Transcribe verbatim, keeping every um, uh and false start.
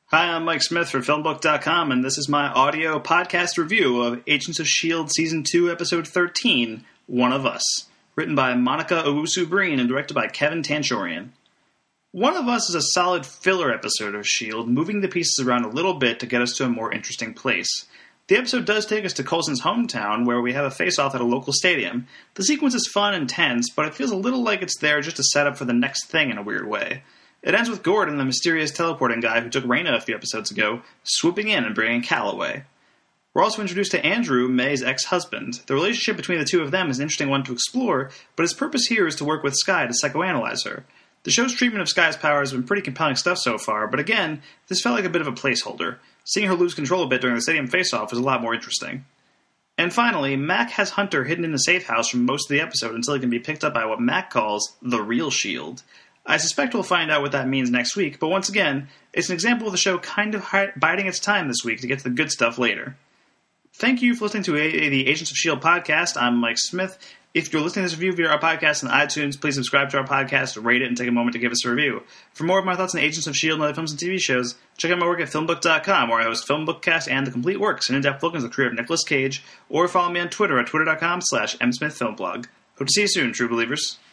Hi, I'm Mike Smith for Filmbook dot com, and this is my audio podcast review of Agents of S H I E L D Season two, Episode thirteen, One of Us, written by Monica Owusu-Breen and directed by Kevin Tanchourian. One of Us is a solid filler episode of S H I E L D, moving the pieces around a little bit to get us to a more interesting place. The episode does take us to Coulson's hometown, where we have a face-off at a local stadium. The sequence is fun and tense, but it feels a little like it's there just to set up for the next thing in a weird way. It ends with Gordon, the mysterious teleporting guy who took Raina a few episodes ago, swooping in and bringing Cal away. We're also introduced to Andrew, May's ex-husband. The relationship between the two of them is an interesting one to explore, but his purpose here is to work with Skye to psychoanalyze her. The show's treatment of Skye's powers has been pretty compelling stuff so far, but again, this felt like a bit of a placeholder. Seeing her lose control a bit during the stadium face-off was a lot more interesting. And finally, Mac has Hunter hidden in a safe house for most of the episode until he can be picked up by what Mac calls the real S H I E L D. I suspect we'll find out what that means next week, but once again, it's an example of the show kind of hi- biding its time this week to get to the good stuff later. Thank you for listening to a- a- the Agents of S H I E L D podcast. I'm Mike Smith. If you're listening to this review via our podcast on iTunes, please subscribe to our podcast, rate it, and take a moment to give us a review. For more of my thoughts on Agents of S H I E L D and other films and T V shows, check out my work at Filmbook dot com, where I host Filmbookcast and The Complete Works, an in-depth look into the career of Nicolas Cage, or follow me on Twitter at twitter dot com slash msmithfilmblog. Hope to see you soon, true believers.